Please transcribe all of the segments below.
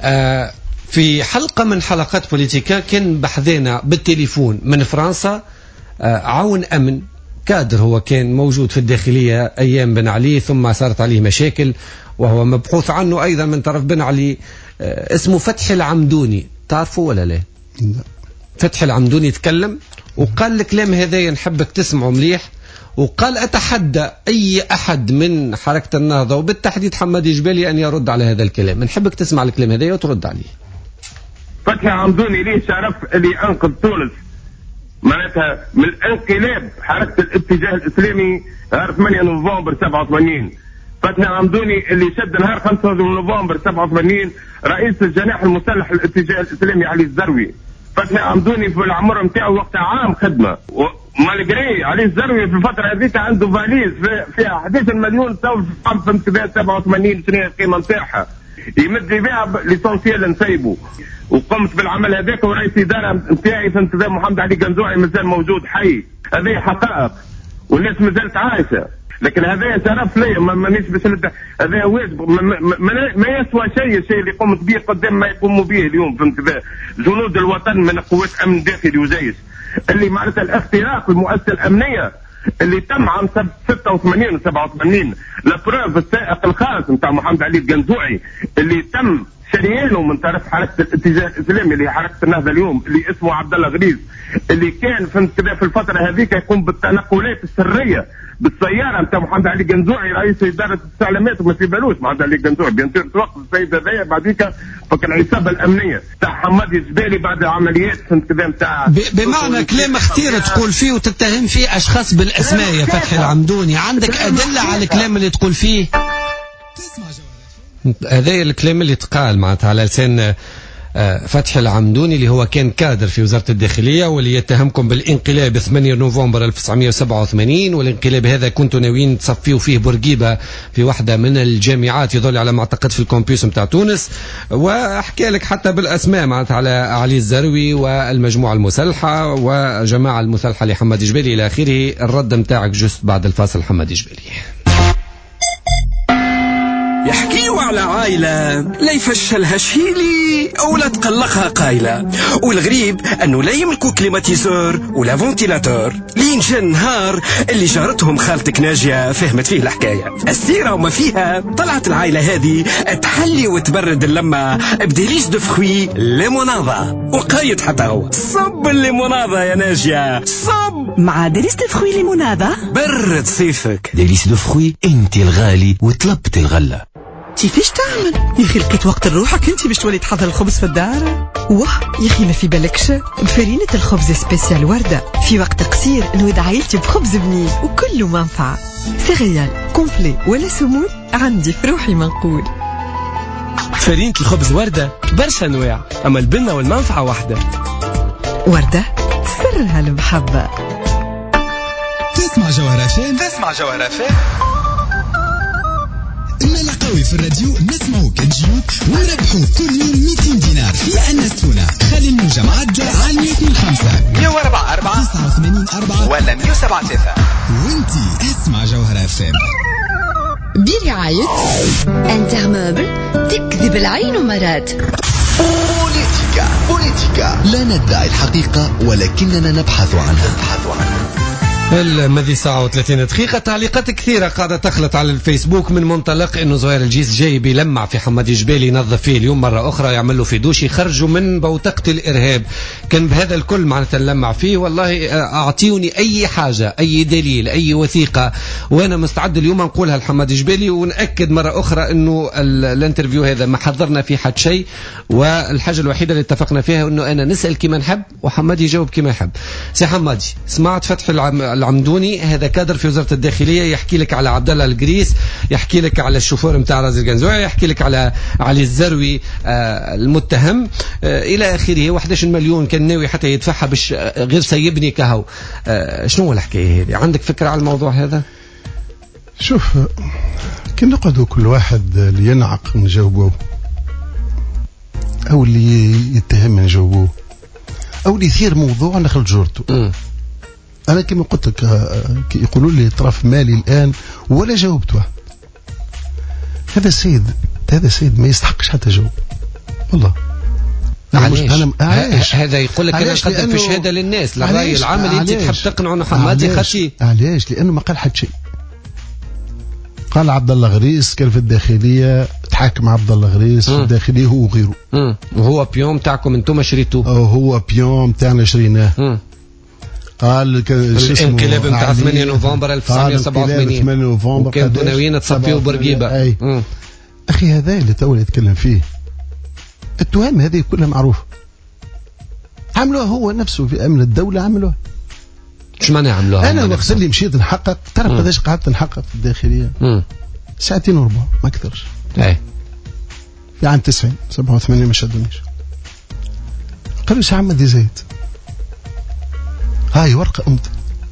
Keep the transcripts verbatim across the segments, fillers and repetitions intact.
آه في حلقة من حلقات بوليتيكا كان بحثنا بالتليفون من فرنسا آه عون أمن كادر، هو كان موجود في الداخلية أيام بن علي ثم صارت عليه مشاكل، وهو مبحوث عنه أيضا من طرف بن علي، آه اسمه فتحي العمدوني، تعرفه ولا لا؟ لا. فتحي العمدوني تكلم وقال الكلام هذا نحبك تسمعه مليح، وقال أتحدى أي أحد من حركة النهضة وبالتحديد حمادي جبالي أن يرد على هذا الكلام. نحبك تسمع الكلام هذا وترد عليه. فتحي عمدوني ليه شرف اللي أنقذ تونس معناتها من الانقلاب حركة الاتجاه الإسلامي نهار ثمانية نوفمبر سبعة وثمانين. فتحي عمدوني اللي شد نهار خمسة نوفمبر سبعة وثمانين رئيس الجناح المسلح الاتجاه الإسلامي علي الزروي. فتحي عمدوني في العمر نتاعو وقت عام خدمة، ومالغري علي الزروي في الفترة هذيك عنده فاليز فيها أحد عشر مليون تو في انتباه سبعة وثمانين شنو القيمة نتاعها يمد بها ليسونسيال نسيبه. وقمت بالعمل هذاك ورئيس إدارة نتاعي في انتباه محمد علي قنزوعي مازال موجود حي. هذه حقائق والناس مازالت عايشة، لكن هذا شرف لي مانيش باش هذا واجب ما, ما, ما يسوى شيء الشيء اللي قمت به قدام ما يقوموا به اليوم في انتباه جنود الوطن من قوات امن داخلي وجيش، اللي معناتها الاختراق المؤسسه الامنيه اللي تم عام ستة وثمانين و سبعة وثمانين، لابروف السائق الخاص نتاع محمد علي القنزوعي اللي تم شريانه من طرف حركه الاتجاه الاسلامي اللي هي حركه النهضه اليوم اللي اسمه عبد الله غريز، اللي كان في انتباه في الفتره هذيك يقوم بالتنقلات السريه بالسياره نتاع محمد علي قنزوعي رئيس اداره الاستعلامات، وما في بالوش محمد علي قنزوعي بينتهي توقف السيد هذايا بعديك فك العصابه الامنيه تاع حمادي الجبالي بعد عمليات في انتباه نتاع بمعنى كلام اختير تقول فيه وتتهم فيه اشخاص بالاسماء يا فتحي العمدوني، عندك ادله على الكلام اللي تقول فيه؟ هذا الكلام اللي تقال معناتها على لسان فتحي العمدوني اللي هو كان كادر في وزارة الداخلية واللي يتهمكم بالانقلاب ثمانية نوفمبر ألف وتسعمائة وسبعة وثمانين، والانقلاب هذا كنتوا ناويين تصفيوا فيه بورقيبة في واحدة من الجامعات يظل على ما اعتقد في الكامبيوس متاع تونس، واحكي لك حتى بالاسماء معناتها على علي الزروي والمجموعة المسلحة وجماعة المسلحة لحماد جبالي الى اخره. الرد متاعك جست بعد الفاصل حماد جبالي. يحكيوا على عائلة لا يفشلها شيلي ولا تقلقها قايلة، والغريب أنه لا يملكوا كليماتيزور ولا فونتيلاتور، لين جاء النهار اللي جارتهم خالتك ناجية فهمت فيه الحكاية السيرة وما فيها. طلعت العائلة هذه تحلي وتبرد اللمة بديليس دو فخوي ليموناضة، وقايد حتى هو صب الليموناضة يا ناجية صب مع ديليس دو فخوي ليموناضة برد صيفك. ديليس دو فخوي انت الغالي وطلبت الغلة. كيفاش تعمل يا اخي؟ لقيت وقت لروحك انت باش تولي تحضر الخبز في الدار؟ واه يا اخي ما في بالكش بفرينة الخبز سبيسيال وردة، في وقت قصير نود عائلتي بخبز بنين وكله منفعة، سيريال كومبلي ولا سمول عندي في روحي منقول. فرينة الخبز وردة برشا انواع، اما البنة والمنفعة واحدة. وردة سرها المحبة. تسمع جوهرة فين؟ تسمع جوهرة فين؟ إننا قوي في الراديو نسمعوك تجيوك ونربحوا كل يوم مئتين دينار في أنستونا. خلي النوجة معجل على مئة وخمسة مئة وأربعة أربعة تسعة وثمانين أربعة ولا مئة وسبعة ثلاثة. وانتي اسمع جوهرة فين برعاية انترموبل، تكذب العين مرات. بوليتيكا بوليتيكا لا ندعي الحقيقة ولكننا نبحث عنها نبحث عنها. المذي ساعة وثلاثين دقيقة. تعليقات كثيرة قاعدة تخلط على الفيسبوك من منطلق انه زهير الجيس جاي بيلمع في حمادي جبالي ينظف فيه اليوم مرة اخرى، يعمل له في دوش يخرجوا من بوتقة الارهاب. كان بهذا الكل معناتها نلمع فيه. والله اعطيوني اي حاجة اي دليل اي وثيقة وانا مستعد اليوم نقولها لحمادي جبالي، ونأكد مرة اخرى انه الانترفيو هذا ما حضرنا فيه حد شيء، والحاجة الوحيدة اللي اتفقنا فيها انه انا نسأل كما نحب وحمادي يجاوب كما يحب. سي حمادي سمعت فتح العمدوني هذا كادر في وزارة الداخلية يحكي لك على عبد الله القريس، يحكي لك على الشوفور نتاع رازي القنزوعي، يحكي لك على علي الزروي آه المتهم آه الى اخره. واحد عشر مليون كان ناوي حتى يدفعها باش غير سيبني كهو. آه شنو هو الحكاية هذه؟ عندك فكرة على الموضوع هذا؟ شوف كي نقعدوا كل واحد اللي ينعق نجاوبوه او اللي يتهم نجاوبوه او اللي يثير موضوع نخرج جورته. أنا كما قلت لك يقولوا لي طرف مالي الآن ولا جاوبته. هذا السيد هذا السيد ما يستحقش حتى جاوب، والله علاش؟ أنا علاش؟ هذا يقول لك انا نقدم في شهاده للناس للراي العام اللي انت تحب تقنعوا محمد خشي. علاش؟ لانه ما قال حد شيء. قال عبد الله غريس كان في الداخليه تحاكم عبد الله غريس في الداخليه هو وغيره. امم وهو بيوم تاعكم انتم شريتوه. هو بيوم تاعنا شريناه. قال الانقلاب نتاع ثمانية نوفمبر ألف وتسعمائة وسبعة وثمانين ثمانية نوفمبر وكانوا ناويين تصفيوا بورقيبه. اخي هذا اللي تو يتكلم فيه. التهم هذه كلها معروفه. عملوها هو نفسه في امن الدوله عملوها. ايش معنى عملوها؟ انا وقت اللي مشيت نحقق تعرف قداش قعدت نحقق في الداخليه؟ مم. ساعتين وربع ما اكثرش. اي في عام تسعين سبعة وثمانين ما شدونيش. قالوا سي عمدي زايد هاي ورقه امضي.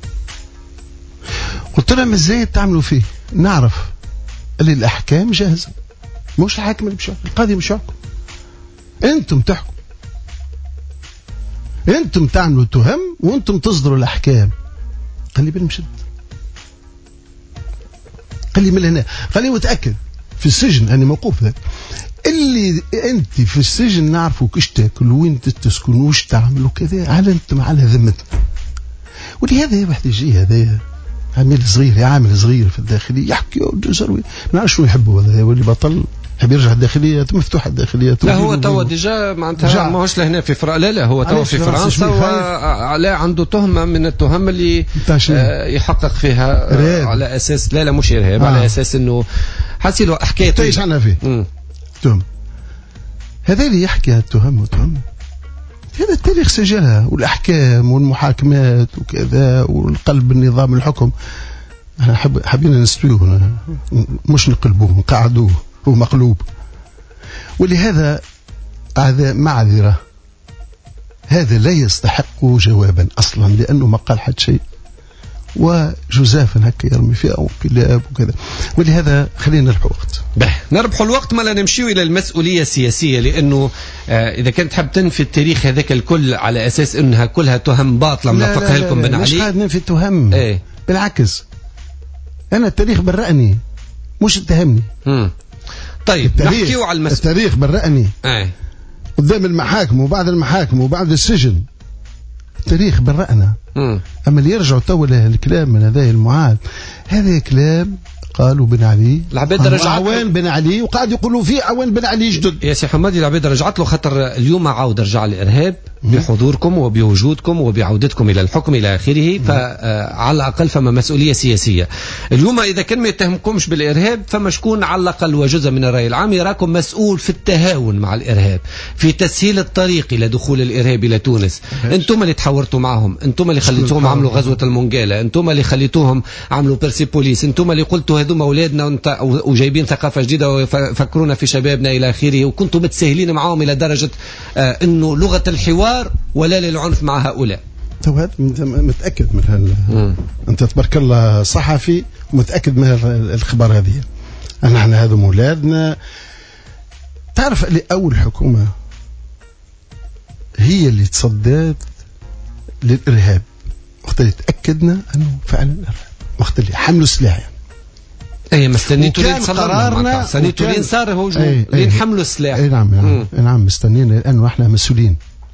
قلت لهم ازاي تعملوا فيه؟ نعرف اللي الاحكام جاهزه مش الحاكم اللي بشاكم القاضي مش يحكم انتم تحكم انتم تعملوا تهم وانتم تصدروا الاحكام. قال لي بالمشد قال لي من هنا قال لي متاكد في السجن انا موقوف ذاك اللي انت في السجن نعرفوا كيش تاكل وين تسكن وش تعمل وكذا على انتم على ذمتنا. ولهذا واحد يجي هذا عميل صغير عامل صغير في الداخليه يحكي وجزر ما نعرفش شو يحبوا هذا واللي بطل حب يرجع الداخليه مفتوحه الداخليه. لا هو توا ديجا معناتها ماهوش لهنا في فرنسا. لا لا هو توا في فرنسا ولا عنده تهمه من التهم اللي آه يحقق فيها آه على اساس لا لا مش ارهاب. آه. على اساس انه حاسيله حكايه تعيش عنها فيه تهم. هذا اللي يحكي التهم وتهم هذا التاريخ سجلها والاحكام والمحاكمات وكذا والقلب النظام الحكم. احنا حب حبينا نستويه مش نقلبوه نقعدوه هو مقلوب. ولهذا معذرة هذا لا يستحق جوابا أصلا لأنه ما قال حد شيء وجزافا هكا يرمي فيه أو كلاب وكذا. ولهذا خلينا نربحوا وقت. به نربحوا الوقت ما لا نمشيو إلى المسؤولية السياسية لأنه آه إذا كنت تحب تنفي التاريخ هذاك الكل على أساس أنها كلها تهم باطلة ملفقها لكم بن علي. مش قاعد ننفي التهم. ايه؟ بالعكس أنا التاريخ برأني مش اتهمني. امم طيب نحكيو على المسؤولية. التاريخ برأني ايه قدام المحاكم وبعد المحاكم وبعد السجن التاريخ برأنا. مم. أما اللي يرجعوا تو الكلام من هذا المعاد هذا كلام قالوا بن علي العبيد رجعت عوان بن علي وقاعد يقولوا فيه عوان بن علي جدد. يا سي حمادي العبيد رجعت له خاطر اليوم عاود رجع الإرهاب بحضوركم وبوجودكم وبعودتكم إلى الحكم إلى آخره. فعلى الأقل فما مسؤولية سياسية اليوم. إذا كان ما يتهمكمش بالإرهاب فما شكون على الأقل وجزء من الرأي العام يراكم مسؤول في التهاون مع الإرهاب في تسهيل الطريق إلى دخول الإرهاب إلى تونس. أنتم اللي تحورتوا معهم أنتم اللي خليتوهم عملوا غزوة المونجالة أنتم اللي خليتوهم عملوا بيرسيبوليس أنتم اللي قلتوا هذوما أولادنا وجايبين ثقافة جديدة وفكرونا في شبابنا إلى آخره. وكنتم متساهلين معهم إلى درجة آه أنه لغة الحوار ولا للعنف مع هؤلاء. تو هذا متأكد من هال أنت تبارك الله صحفي ومتأكد من الخبر هذه. نحن هذا أولادنا تعرف اللي أول حكومة هي اللي تصدت للإرهاب وقت اللي تأكدنا أنه فعلا الإرهاب وقت اللي حملوا سلاح يعني. اي ما استنيتوا لين قرارنا استنيتوا لين صار هو لين حملوا السلاح. اي نعم نعم, نعم مستنيين لانه احنا مسؤولين.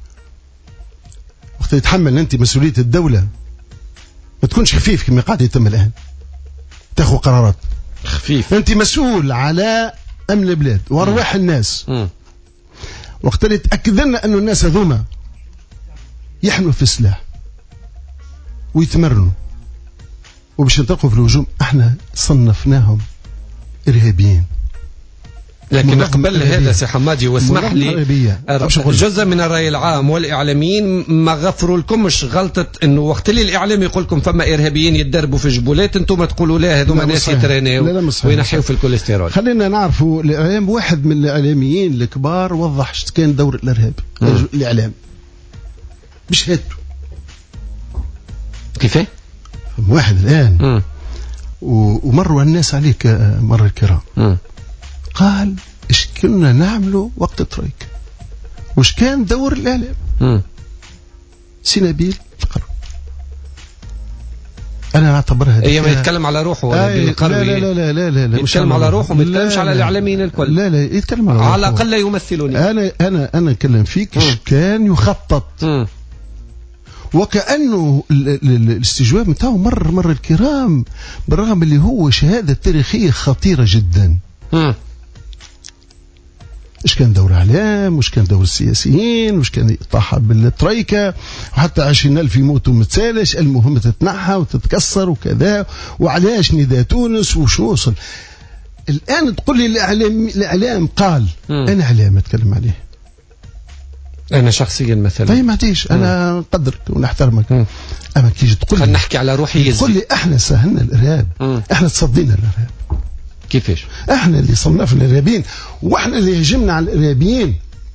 وقت يتحمل انت مسؤوليه الدوله ما تكونش خفيف كما قاعد يتم الان تاخذ قرارات خفيف. انت مسؤول على امن البلاد وارواح الناس. م. وقت اللي تاكد لنا انه الناس هذوما يحملوا في السلاح ويتمرنوا وباش ينطلقوا في الهجوم احنا صنفناهم ارهابيين. لكن قبل هذا سي حمادي واسمح لي جزء من الرأي العام والإعلاميين ما غفروا لكمش غلطة انه وقت اللي الإعلام يقول لكم فما إرهابيين يتدربوا في جبولات انتم تقولوا لا هذوما ناس يترينيو وينحيوا في الكوليسترول. خلينا نعرفوا الإعلام واحد من الإعلاميين الكبار وضح كان دور الإرهاب الإعلام بشهادته. كيف؟ واحد الآن م. ومروا الناس عليك مر الكرام م. قال إيش كنا نعمله وقت ترويك وإيش كان دور الإعلام. سنابيل القرن انا اعتبرها هي ما يتكلم على روحه ولا آه بالقروي. لا لا لا لا لا, لا يتكلم على روحه ما يتكلمش على الاعلاميين الكل. لا لا يتكلم على روحه. على الاقل يمثلني. انا انا انا اتكلم فيك كان يخطط م. وكأنه الاستجواب نتاعو مر مر الكرام، بالرغم اللي هو شهادة تاريخية خطيرة جدا. م. مش كان دور اعلام، مش كان دور السياسيين، مش كان يطاح بالتريكة، وحتى عشرين ألف يموتوا متسالش، المهم تتنحى وتتكسر وكذا، وعلاش نداء تونس وشو وصل. الآن تقول لي الإعلام الإعلام قال م. أنا إعلام أتكلم عليه أنا شخصيا مثلا. طيب ما تيش أنا نقدرك ونحترمك م. أما كيجي تقول خلينا نحكي على روحي. تقول لي إحنا سهلنا الإرهاب م. إحنا تصدينا الإرهاب. كيفاش؟ احنا اللي صنفنا الارهابيين واحنا اللي هجمنا على الارهابيين.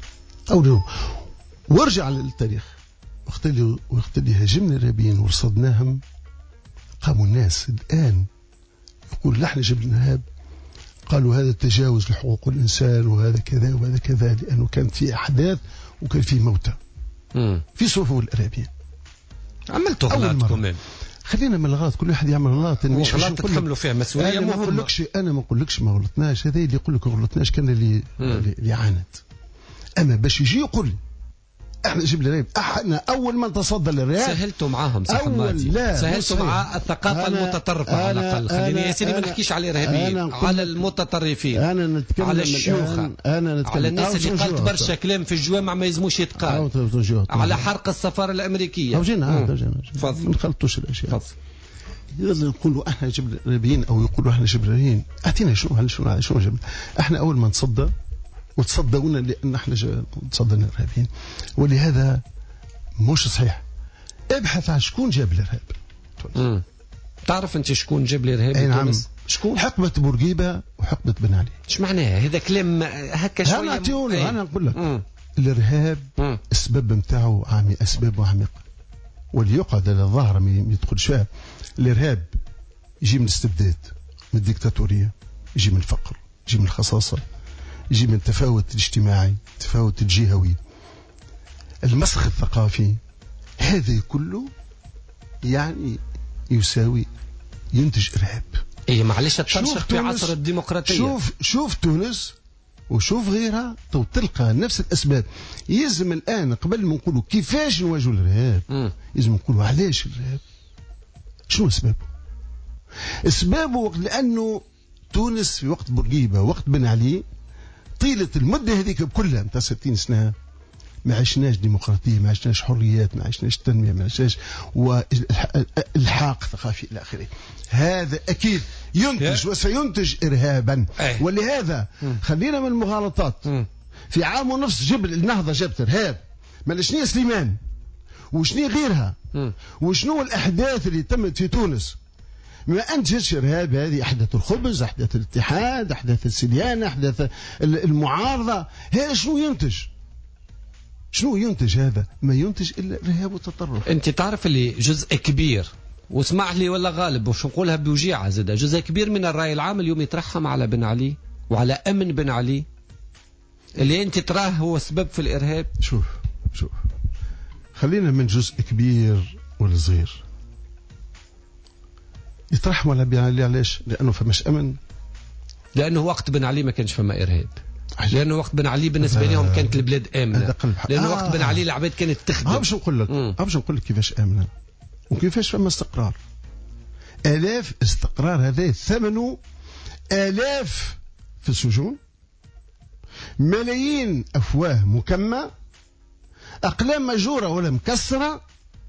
او وارجع للتاريخ وقت اللي وقت اللي هاجمنا الارهابيين ورصدناهم قاموا الناس الان يقول نحن جبنا الارهاب، قالوا هذا تجاوز لحقوق الانسان وهذا كذا وهذا كذا، لانه كان في احداث وكان في موتى في صفوف الارهابيين. عملتوا غلطكم. خلينا من الغلط، كل واحد يعمل غلط. مش غلط تتحملوا فيها مسؤوليه. انا ما نقولكش انا ما نقولكش ما غلطناش، هذا اللي يقول لك ما غلطناش كان اللي مم. اللي عاند. اما باش يجي يقول لي احنا جبنا الارهاب، احنا اول من تصدى للارهاب. سهلتوا معاهم سي حمادي، سهلتوا مع الثقافه المتطرفه على الاقل. خليني يا سيدي ما نحكيش على الارهابيين، على المتطرفين، أنا نتكلم على الشيوخه، أنا نتكلم على الناس اللي قالت برشا كلام في الجوامع ما يزموش يتقال، على حرق السفاره الامريكيه. تفضل ما نخلطوش الاشياء. يقدر نقولوا احنا جبنا الارهابيين او يقولوا احنا جبنا الارهابيين. اعطينا شنو شنو شنو جبنا. احنا اول ما نتصدى وتصدونا لان احنا تصدينا الارهابيين، ولهذا مش صحيح. ابحث عن شكون جاب الارهاب. تعرف انت شكون جاب الارهاب؟ اي نعم. شكون؟ حقبه بورقيبه وحقبه بن علي. ايش معناها هذا كلام هكا شويه؟ انا اعطيوني انا نقول لك مم. الارهاب مم. السبب نتاعو عامي اسبابه عميقه، واللي يقعد على الظاهر ما يدخلش فيها. الارهاب يجي من الاستبداد، من الديكتاتوريه، يجي من الفقر، يجي من الخصاصه، يجي من التفاوت الاجتماعي، التفاوت الجهوي، المسخ الثقافي. هذا كله يعني يساوي ينتج ارهاب. اي معلش ترشح في عصر الديمقراطيه. شوف شوف تونس وشوف غيرها تو تلقى نفس الاسباب. يلزم الان قبل ما نقولوا كيفاش نواجهوا الارهاب لازم نقولوا علاش الارهاب، شنو اسبابه. اسبابه لانه تونس في وقت بورقيبه وقت بن علي طيله المده هذيك كلها نتاع ستين سنه ما عشناش ديمقراطيه، ما عشناش حريات، ما عشناش تنميه، ما عشناش والحاق ثقافي الى اخره. هذا اكيد ينتج وسينتج ارهابا. ولهذا خلينا من المغالطات. في عام ونصف جبل النهضه جابت ارهاب، ما شنو سليمان وشنو غيرها وشنو الاحداث اللي تمت في تونس ما انتجتش ارهاب. هذه احداث الخبز، احداث الاتحاد، احداث السليانه، احداث المعارضه. هذا شنو ينتج؟ شنو ينتج؟ هذا ما ينتج الا ارهاب وتطرف. انت تعرف اللي جزء كبير، واسمح لي ولا غالب وش نقولها بوجيعه زاد، جزء كبير من الراي العام اليوم يترحم على بن علي وعلى امن بن علي اللي انت تراه هو سبب في الارهاب. شوف شوف خلينا من جزء كبير ولا صغير يترحموا على بن علي. علاش؟ لانه فماش امن، لانه وقت بن علي ما كانش فما ارهاب، لانه وقت بن علي بالنسبه لهم كانت البلاد امنه، لانه آه. وقت بن علي العباد كانت تخدم. باش نقول لك باش نقول لك كيفاش امنه وكيفاش فما استقرار. الاف استقرار هذا ثمنه الاف في السجون، ملايين افواه مكمه، اقلام مجوره ولا مكسره.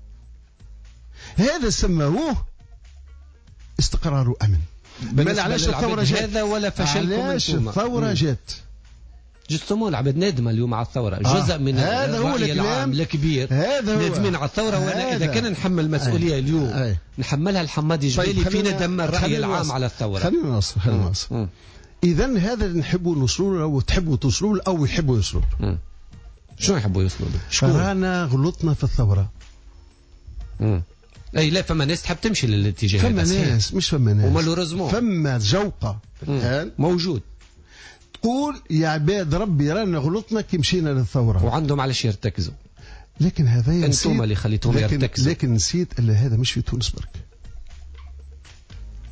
هذا سموه استقرار وامن. ما علاش الثوره جات هذا ولا فشلكم؟ علاش الثوره جات؟ جستمون العباد نادمه اليوم على الثوره. آه. جزء من الرأي العام الكبير نادمين على الثوره. وانا اذا كان نحمل مسؤوليه اليوم آه. نحملها الحمادي جبالي طيب في ندم الرأي العام على الثوره. خلينا نوصل خلينا نوصل اذا هذا اللي نحبوا نوصلوا له وتحبوا توصلوا له او يحبوا يوصلوا له. شنو يحبوا يوصلوا له؟ شكون؟ رانا غلطنا في الثوره. امم اي لا فما ناس تحب تمشي للاتجاه هذا. فما ناس مش فما ناس ومالوريزمون فما جوقه الان موجود تقول يا عباد ربي رانا غلطنا كي مشينا للثوره، وعندهم علاش يرتكزوا. لكن هذا انتم اللي خليتهم لكن يرتكزوا. لكن نسيت الا هذا مش في تونس برك.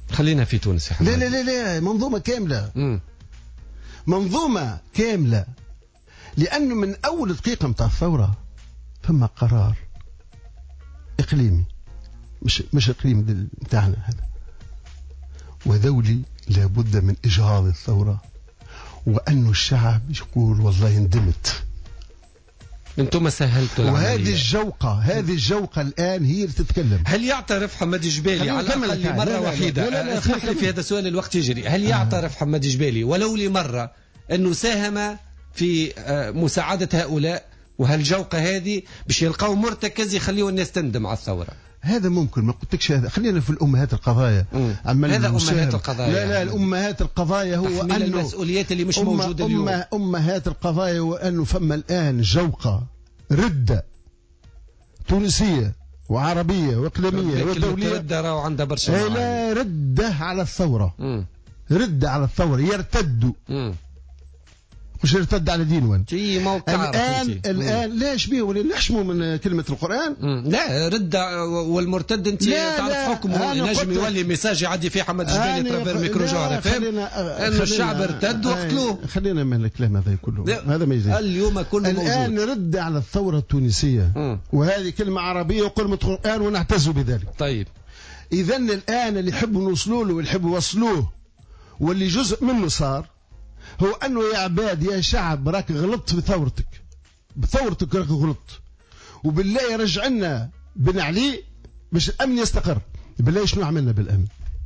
خلينا في تونس يا حماد. لا لا لا لا منظومة كاملة. مم. منظومة كاملة، لأنه من أول دقيقة متاع الثورة ثم قرار إقليمي، مش مش إقليم متاعنا هذا، وذولي لابد من إجهاض الثورة، وأنه الشعب يقول والله ندمت. انتم سهلتوا العملية. وهذه الجوقة هذه الجوقة الآن هي اللي تتكلم. هل يعترف حماد جبالي على الأقل مرة لا لا وحيدة؟ لا لا لا اسمح لي في هذا السؤال الوقت يجري. هل يعترف آه. حماد جبالي ولو لمرة أنه ساهم في مساعدة هؤلاء، وهالجوقة هذه باش يلقاو مرتكز يخليوا الناس تندم على الثورة؟ هذا ممكن، ما قلتلكش هذا. خلينا في الأمهات القضايا. هذا أمهات القضايا. لا لا الأمهات القضايا هو أنه المسؤوليات اللي مش أم موجودة اليوم. أم أمهات القضايا هو أنه فما الآن جوقة ردة تونسية وعربية وإقليمية ودولية. ردة راهو عندها برشا. لا ردة على الثورة. مم. ردة على الثورة، يرتدوا. مم. مش يرتد على دين وين الآن الآن ليش بيه ولا نحشموا من كلمة القرآن؟ مم. لا ردة والمرتد انت تعرف حكمه ينجم يولي ميساج يعدي فيه حماد جبالي ترافير ميكرو جار فهم انه الشعب ارتد وقتلوه. خلينا من الكلام هذا كله، هذا ما يجري اليوم كله موجود. الآن رد على الثورة التونسية. مم. وهذه كلمة عربية وكلمة قرآن ونعتز بذلك. طيب إذا الآن اللي يحبوا نوصلوا له واللي يحبوا يوصلوه واللي جزء منه صار هو أنه يا عباد يا شعب راك غلطت بثورتك، بثورتك راك غلطت، وبالله رجعنا بن علي باش الأمن يستقر. بالله شنو عملنا بالأمن؟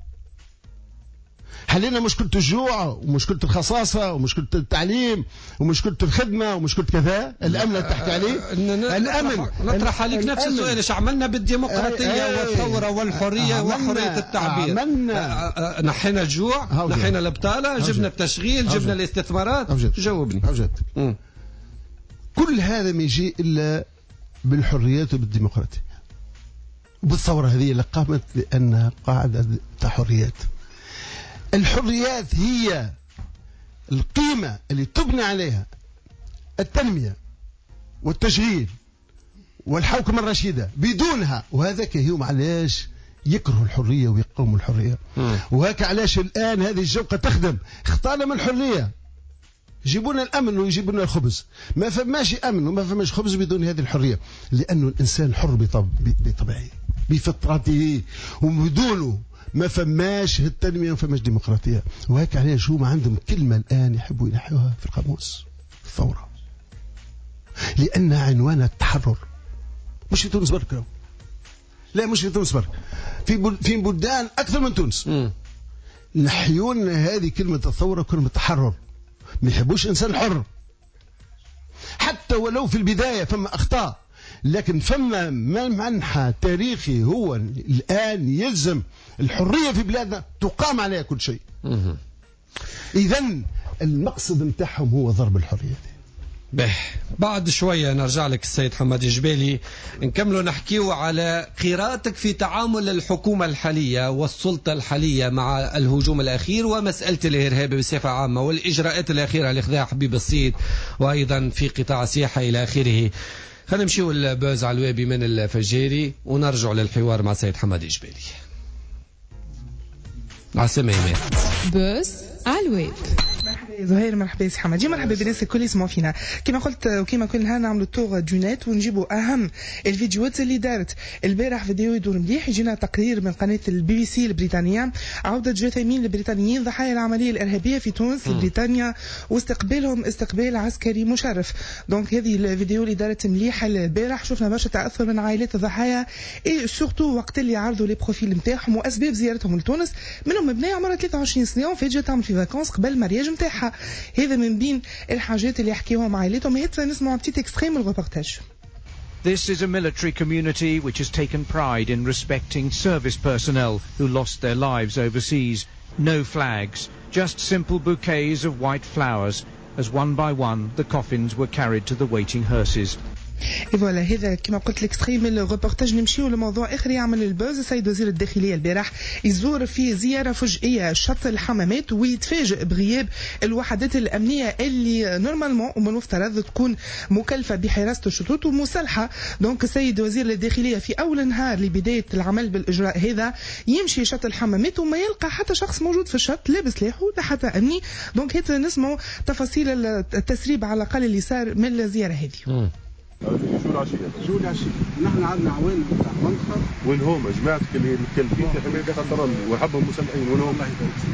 حلينا مشكلة الجوع ومشكلة الخصاصة ومشكلة التعليم ومشكلة الخدمة ومشكلة كذا. الأمن اللي تحكي عليه الأمن. نطرح عليك نفس السؤال، ايش عملنا بالديمقراطية والثورة والحرية وحرية التعبير؟ عملنا نحينا الجوع، نحينا البطالة، جبنا التشغيل، جبنا الاستثمارات. جاوبني. كل هذا ما يجي إلا بالحريات وبالديمقراطية وبالثورة هذه اللي قامت لأنها قاعدة تاع حريات. الحريات هي القيمة اللي تبنى عليها التنمية والتشغيل والحوكمة الرشيدة. بدونها وهذاك هم علاش يكرهوا الحرية ويقوموا الحرية. وهيك علاش الآن هذه الجوقة تخدم. اختارنا الحرية، يجيبون الأمن ويجيبون الخبز. ما فماش أمن وما فماش خبز بدون هذه الحرية، لأنه الإنسان حر بطبعه بفطرته، وبدونه ما فماش التنمية وما فماش ديمقراطية. وهيك علاش هما عندهم كلمة الآن يحبوا ينحوها في القاموس، الثورة، لأنها عنوان التحرر. مش في تونس برك، لا مش في تونس برك، في في بلدان أكثر من تونس نحيون هذه كلمة الثورة كلمة التحرر. ما يحبوش إنسان حر، حتى ولو في البداية فما أخطاء، لكن فما منحى تاريخي هو الآن يلزم الحرية في بلادنا تقام عليها كل شيء. إذن المقصد متاعهم هو ضرب الحرية. به بعد شوية نرجع لك السيد حماد جبالي، نكملوا نحكيو على قراءتك في تعامل الحكومة الحالية والسلطة الحالية مع الهجوم الأخير ومسألة الإرهاب بصفة عامة والإجراءات الأخيرة اللي خذاها حبيب الصيد وأيضا في قطاع السياحة إلى آخره. خلينا نمشيو البوز علوابي من الفجيري ونرجع للحوار مع السيد حماد جبالي. عسلامة يا بوز علوابي. مرحبا زهير، مرحبا سي حمادي، مرحبا بالناس الكل يسمعوا فينا. كما قلت وكما كل نهار نعملوا التوغ دو نت ونجيبوا اهم الفيديوهات اللي دارت. البارح فيديو يدور مليح، يجينا تقرير من قناه البي بي سي البريطانيه، عوده جثامين البريطانيين ضحايا العمليه الارهابيه في تونس لبريطانيا واستقبالهم استقبال عسكري مشرف. دونك هذه الفيديو اللي دارت مليحه البارح، شفنا برشا تاثر من عائلات الضحايا اي سورتو وقت اللي عرضوا لي بروفيل نتاعهم واسباب زيارتهم لتونس. منهم بنيه عمرها ثلاثة وعشرين سنه وفات جات تعمل في فاكونس قبل مرياج نتاعها. هذا من بين الحاجات اللي يحكيوهم عائلتهم. هات نسمعوا بتيت اكستريم من الريبورتاج. This is a military community which has taken pride in respecting service personnel who lost their lives overseas. No flags, just simple bouquets of white flowers as one by one the coffins were carried to the waiting hearses. فوالا هذا كما قلت لك ستريم من الريبورتاج. نمشيو لموضوع اخر يعمل البوز. السيد وزير الداخليه البارح يزور في زياره فجئيه شط الحمامات ويتفاجئ بغياب الوحدات الامنيه اللي نورمالمون ومن المفترض تكون مكلفه بحراسه الشطوط ومسلحه. دونك السيد وزير الداخليه في اول نهار لبدايه العمل بالاجراء هذا يمشي شط الحمامات وما يلقى حتى شخص موجود في الشط لا بسلاح ولا حتى امني. دونك هات نسمعوا تفاصيل التسريب على الاقل اللي صار من الزياره هذه. شو العشية؟ شو العشية؟ نحن عندنا عوان بتاع منطقة. وين هم؟ جماعتك اللي متكلفين في حماية خطر وحبهم مسلحين وين هم؟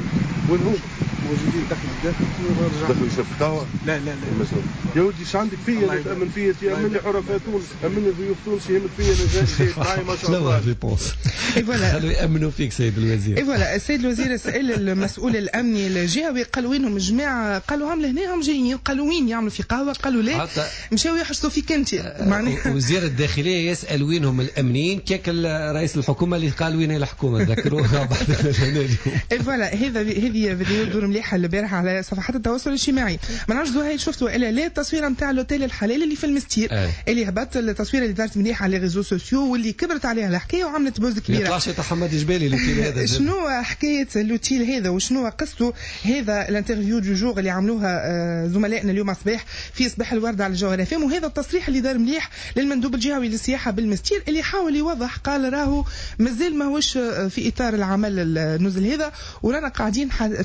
وين هم؟ موجودين داخل الداخل داخل شرف قهوة؟ لا لا لا مسؤول. يا ودي ايش عندك فيا تأمن فيا تأمن لي حرفاء تونس أمن لي ضيوف تونس يهمت فيا أنا جاي معي ما شاء الله. ريبونس. خلوا يأمنوا فيك سيد الوزير. إيه فوالا السيد الوزير سأل المسؤول الأمني الجهوي قال وينهم الجماعة؟ قالوا هم لهنا هم جايين. قالوا وين يعملوا في قهوة؟ قالوا لا مشاو يحرسوا فيك أنت. معناها وزير الداخلية يسأل وينهم الأمنيين كيك رئيس الحكومة اللي قال وين الحكومة ذكروها بعد اليوم. إيه فوالا هذا هذه فيديو دور مليحة البارحة على صفحات التواصل الاجتماعي. ما نعرفش زهير شفتوا إلا لا التصويره نتاع الاوتيل الحلال اللي في المستير آه. اللي هبط التصويره اللي دارت مليحه على ريزو سوسيو واللي كبرت عليها الحكايه وعملت بوز كبيره. يطلعش حماد جبالي الاوتيل هذا. شنو حكايه الاوتيل هذا وشنو قصته؟ هذا الانترفيو دو جور اللي عملوها زملائنا اليوم صباح في صباح الورد على الجوهره فيم. وهذا التصريح اللي دار مليح للمندوب الجهوي للسياحه بالمستير اللي حاول يوضح قال راهو مازال ماهوش في اطار العمل النزل هذا ورانا قاعدين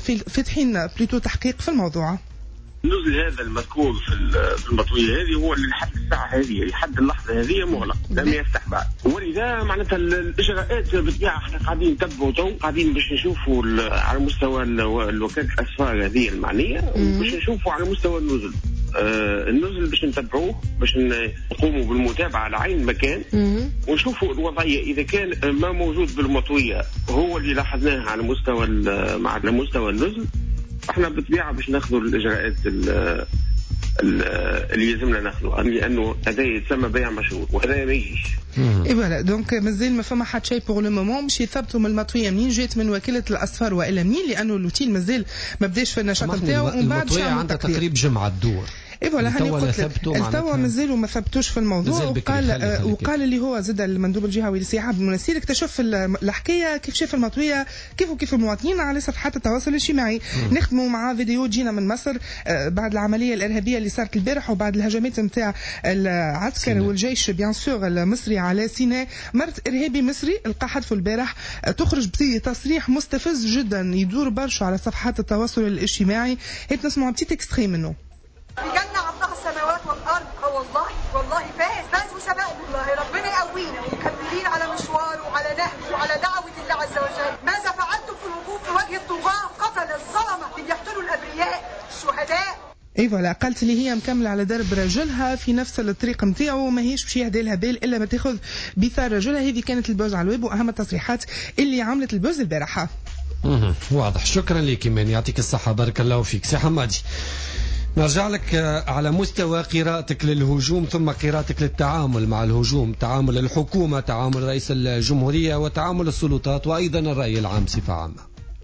فاتحين بليتو تحقيق في الموضوع. النزل هذا المذكور في المطوية هذه هو اللي لحد الساعة هذه لحد اللحظة هذه مغلق لم يفتح بعد. ولذا معناتها الإجراءات بالطبيعة احنا قاعدين نتبعوا تو قاعدين باش نشوفوا على مستوى الوكالة الأسفار هذه المعنية باش نشوفوا على مستوى النزل. آه النزل باش نتبعوه باش نقوموا بالمتابعة على عين مكان ونشوفوا الوضعية إذا كان ما موجود بالمطوية هو اللي لاحظناه على مستوى على مستوى النزل احنا بالطبيعه باش ناخذوا الاجراءات اللي يلزمنا ناخذوها لانه هذا يتسمى بيع مشروط وهذا ما يجيش. اي فوالا دونك مازال ما فما حتى شيء بوغ لو مومون باش يثبتوا من المطويه منين جات من وكاله الاصفار والا منين لانه اللوتيل مازال ما بداش في النشاط نتاعو ومن بعد المطويه عندها تقريب جمعه الدور. اي فوالا هاني قلت لك التوا مازالوا ما ثبتوش في الموضوع وقال آه وقال اللي هو زاد المندوب الجهوي للسياحه بالمناسير اكتشف الحكايه كيف شاف المطويه كيف وكيف المواطنين على صفحات التواصل الاجتماعي. نخدموا مع فيديو جينا من مصر آه بعد العمليه الارهابيه اللي صارت البارح وبعد الهجمات نتاع العسكر والجيش بيان سور المصري على سيناء. مرت ارهابي مصري لقى حدفه البارح آه تخرج بتصريح مستفز جدا يدور برشا على صفحات التواصل الاجتماعي. هيك نسمعوا بتيت اكستريم منه. بجنة عطاها السماوات والأرض اه والله والله فاز فاز وسبقنا والله ربنا يقوينا ومكملين على مشوار وعلى نهج وعلى دعوة الله عز وجل. ماذا فعلتم في الوقوف في وجه الطغاة قتل الظلمة اللي يقتلوا الأبرياء الشهداء؟ اي فوالا قالت لي هي مكمله على درب رجلها في نفس الطريق نتاعو ماهيش باش يهدي لها بال الا ما تاخذ بثار رجلها. هذه كانت البوز على الويب واهم التصريحات اللي عملت البوز البارحه. واضح. شكرا لك من يعطيك الصحه بارك الله فيك سي حمادي. نرجع لك على مستوى قراءتك للهجوم ثم قراءتك للتعامل مع الهجوم، تعامل الحكومة، تعامل رئيس الجمهورية وتعامل السلطات وأيضا الرأي العام بصفة عامة.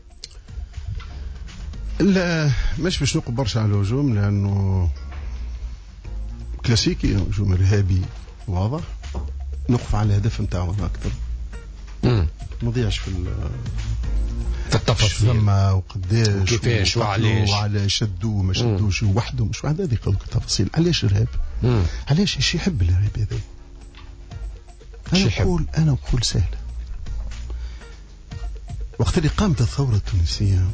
لا مش باش نقول برشا على الهجوم لأنه كلاسيكي هجوم إرهابي واضح نقف على الهدف نتاعو أكثر ما نضيعش في التفاصيل فما وقداش وكيفاش وعلاش وعلى شدوه وما شدوش وحده مش واحد هذه قلت التفاصيل. علاش إرهاب؟ علاش ايش يحب الإرهاب هذا؟ أنا أقول أنا أقول سهلة. وقت اللي قامت الثورة التونسية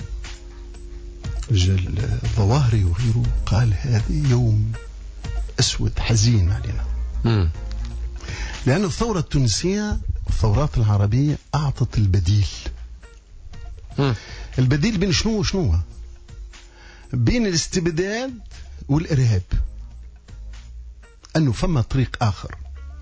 جل الظواهري وغيره قال هذا يوم أسود حزين علينا. مم. لأن الثورة التونسية الثورات العربية أعطت البديل. مم. البديل بين شنو وشنو؟ بين الاستبداد والإرهاب. أنه فما طريق آخر،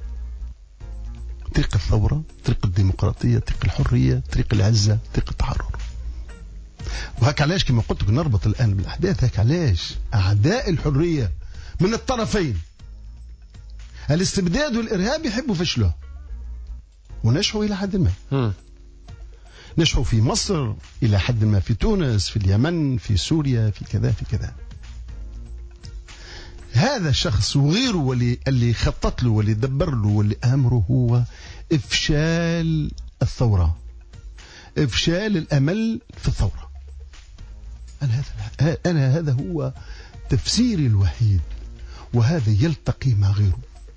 طريق الثورة، طريق الديمقراطية، طريق الحرية، طريق العزة، طريق التحرر. وهك علاش كما قلت لك نربط الآن بالأحداث. هك علاش أعداء الحرية من الطرفين الاستبداد والإرهاب يحبوا فشله ونشحوا إلى حد ما. م. نشحوا في مصر إلى حد ما، في تونس، في اليمن، في سوريا، في كذا في كذا. هذا الشخص وغيره واللي اللي خطط له واللي دبر له واللي امره هو افشال الثوره، افشال الامل في الثوره. انا هذا انا هذا هو تفسيري الوحيد، وهذا يلتقي مع غيره،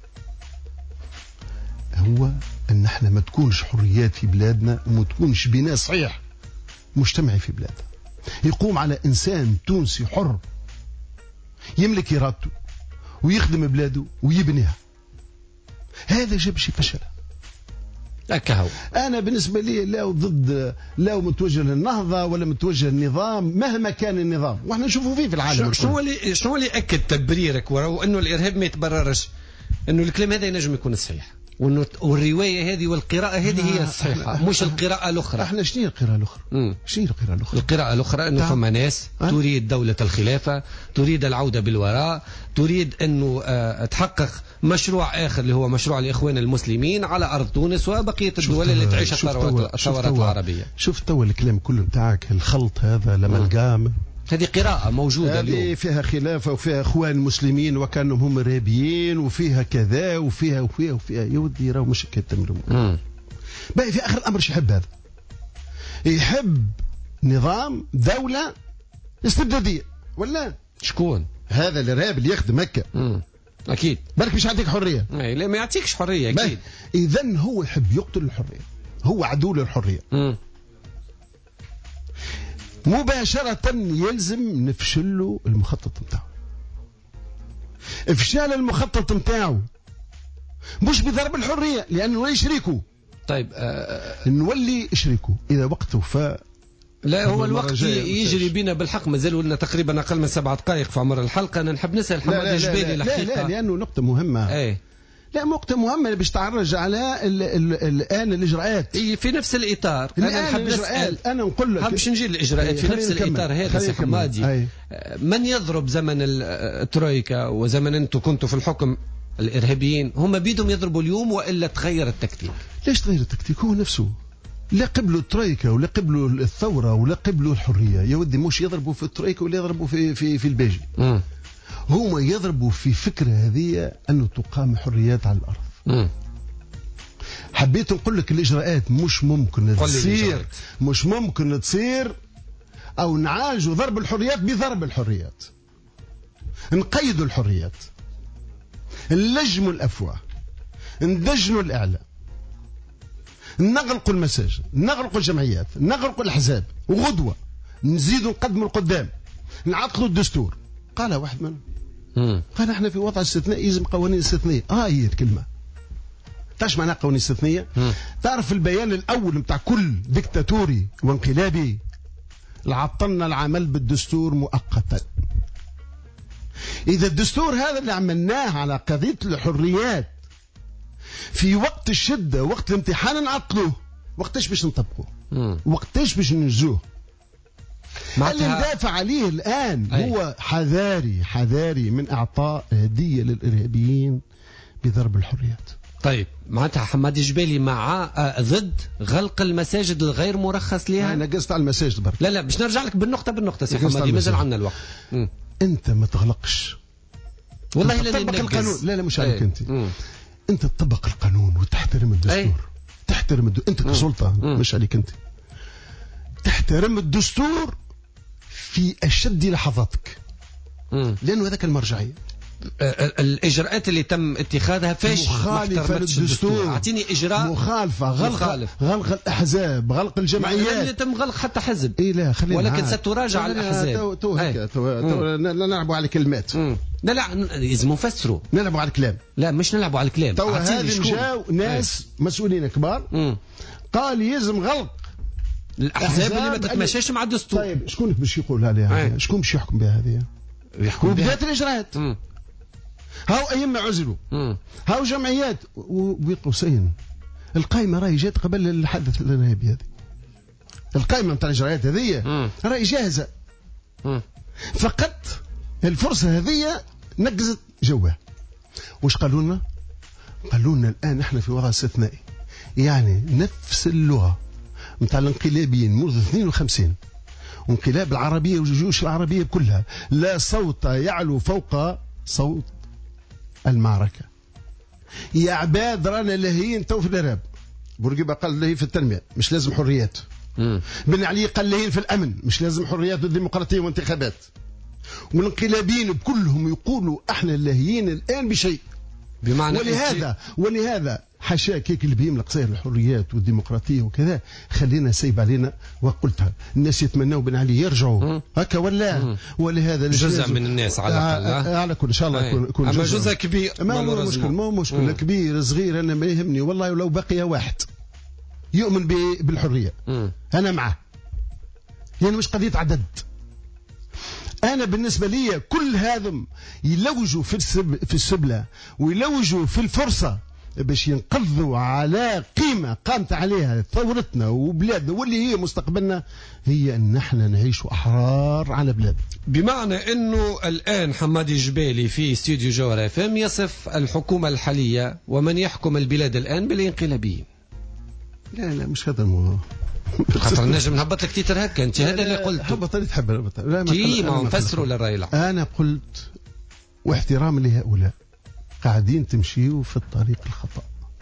هو ان احنا ما تكونش حريات في بلادنا وما تكونش بناء صحيح مجتمعي في بلادنا يقوم على انسان تونسي حر يملك ارادته ويخدم بلاده ويبنيها. هذا جاب شي فشل. هكا انا بالنسبه لي لا ضد، لا متوجه للنهضه ولا متوجه للنظام مهما كان النظام، واحنا نشوفوا فيه في العالم. شنو اللي شنو اللي اكد تبريرك وراه انه الارهاب ما يتبررش؟ انه الكلام هذا ينجم يكون صحيح، وانه والروايه هذه والقراءه هذه هي الصحيحه مش القراءه الاخرى. احنا شنو هي القراءه الاخرى؟ شنو هي القراءه الاخرى؟ القراءه الاخرى انه فما ناس أه؟ تريد دوله الخلافه، تريد العوده بالوراء، تريد انه أه تحقق مشروع اخر اللي هو مشروع الاخوان المسلمين على ارض تونس وبقيه الدول اللي تعيش الثورات الثورات العربيه. شفت تو الكلام كله نتاعك الخلط هذا لملقام، هذه قراءة موجودة اليوم، فيها خلافة وفيها اخوان مسلمين وكانهم هم ارهابيين وفيها كذا وفيها وفيها وفيها يا ودي راهو مش هكا تمرموا. باقي في اخر الامر شو يحب هذا؟ يحب نظام دولة استبدادية ولا شكون؟ هذا الارهاب اللي يخدم هكا. اكيد بالك مش يعطيك حرية. اي لا ما يعطيكش حرية اكيد. اذا هو يحب يقتل الحرية، هو عدو للحرية. مم. مباشرة يلزم نفشل له المخطط متاعه. افشال المخطط متاعه مش بضرب الحرية لأنه نولي شريكه. طيب آه نولي شريكه إذا وقته ف لا هو الوقت يجري بينا بالحق، مازال لنا تقريبا أقل من سبعة دقائق في عمر الحلقة. أنا نحب نسأل حماد الجبالي الحقيقة. لا لا لأنه نقطة مهمة. ايه لا نقطة مهمة باش تعرج على ال ال الآن الإجراءات. إيه في نفس الإطار. أنا نحب نسأل، أنا نقول لك حابش نجي للإجراءات في نفس الإطار هذا سي حمادي. من يضرب زمن الترويكا وزمن أنتم كنتوا في الحكم الإرهابيين هم بيدهم يضربوا اليوم وإلا تغير التكتيك؟ ليش تغير التكتيك؟ هو نفسه لا قبلوا الترويكا ولا قبلوا الثورة ولا قبلوا الحرية يا ودي، مش يضربوا في الترويكا ولا يضربوا في في في الباجي. م. هما يضربوا في فكرة هذه أنه تقام حريات على الأرض. م. حبيت نقول لك الإجراءات مش ممكن تصير، مش ممكن تصير أو نعالجوا ضرب الحريات بضرب الحريات، نقيدوا الحريات، نلجموا الأفواه، ندجنوا الإعلام، نغلقوا المساجد، نغلقوا الجمعيات، نغلقوا الأحزاب، وغدوة نزيدوا نقدموا القدام، نعطلوا الدستور. قال واحد منهم قال احنا في وضع استثنائي يلزم قوانين استثنائية. اه هي الكلمة. تعرف معناها قوانين استثنائية؟ تعرف البيان الأول متاع كل ديكتاتوري وانقلابي عطلنا العمل بالدستور مؤقتا. إذا الدستور هذا اللي عملناه على قضية الحريات في وقت الشدة وقت الامتحان نعطلوه، وقتاش باش نطبقوه؟ وقتاش باش ننجزوه؟ اللي ندافع عليه الآن أي. هو حذاري حذاري من إعطاء هدية للإرهابيين بضرب الحريات. طيب معناتها حماد الجبالي مع ضد غلق المساجد الغير مرخص لها؟ أنا قصت على المساجد برك. لا لا باش نرجع لك بالنقطة بالنقطة سي حمادي مازال عندنا الوقت. م. أنت ما تغلقش والله لا تطبق القانون. لا لا مش عليك أنت. م. أنت تطبق القانون وتحترم الدستور. أي. تحترم الدستور. أنت كسلطة مش عليك أنت. تحترم الدستور في أشد لحظاتك. م. لأنه هذاك المرجعية. الإجراءات اللي تم اتخاذها فاش مخالفة للدستور. أعطيني إجراء مخالفة. غلق مخالف. غلق الأحزاب، غلق الجمعيات. لم يتم غلق حتى حزب. إيه لا خلينا ولكن ستراجع الأحزاب. تو تو هكا تو نلعبوا على كلمات. لا لا لازم نفسروا. نلعبوا على الكلام. لا مش نلعبوا على الكلام. تو هذه جاو ناس هاي. مسؤولين كبار مم. قال يلزم غلق الأحزاب اللي ما تتماشاش مع الدستور. طيب شكون باش يقول هذه؟ شكون باش يحكم بها هذه؟ يحكم وبدات الإجراءات. مم. هاو أيما عزلوا، هاو جمعيات وبقوسين القائمة راهي جات قبل الحدث الإرهابي هذه. القائمة نتاع الإجراءات هذه راهي جاهزة. مم. فقط الفرصة هذه نقزت جواه. وش قالوا لنا؟ قالوا لنا الآن احنا في وضع استثنائي، يعني نفس اللغة نتاع الانقلابيين منذ اثنين وخمسين وانقلاب العربية والجيوش العربية كلها، لا صوت يعلو فوق صوت المعركة. يا عباد رانا لاهيين تو في الإرهاب. بورقيبة قال لاهي في التنمية مش لازم حريات. مم. بن علي قال لاهيين في الأمن مش لازم حريات وديمقراطية وانتخابات. والانقلابيين بكلهم يقولوا احنا لاهيين الآن بشيء. بمعنى ولهذا ولهذا حاشاك هيك اللي بيملق صاير الحريات والديمقراطيه وكذا خلينا سيب علينا. وقلتها الناس يتمنوا بن علي يرجعوا هكا ولا. ولهذا جزء من الناس على الاقل على كل ان شاء الله يكون يكون اما جزء كبير ما هو مشكل ما هو مشكل كبير صغير. انا ما يهمني والله ولو بقي واحد يؤمن بالحريه مم. انا معه. يعني مش قضيه عدد. أنا بالنسبة لي كل هذم يلوجوا في السب في السبلة ويلوجوا في الفرصة باش ينقضوا على قيمة قامت عليها ثورتنا وبلادنا واللي هي مستقبلنا، هي أن نحن نعيش أحرار على بلاد. بمعنى أنه الآن حمادي جبالي في استوديو جوهر اف ام يصف الحكومة الحالية ومن يحكم البلاد الآن بالانقلابيين. لا لا مش هذا الموضوع. خاطر نجم نهبط لك تيتر هكا انت هذا اللي قلت هبط اللي تحب هبط. لا ما نفسروا للرأي العام. انا قلت واحترام لهؤلاء قاعدين تمشيوا في الطريق الخطأ.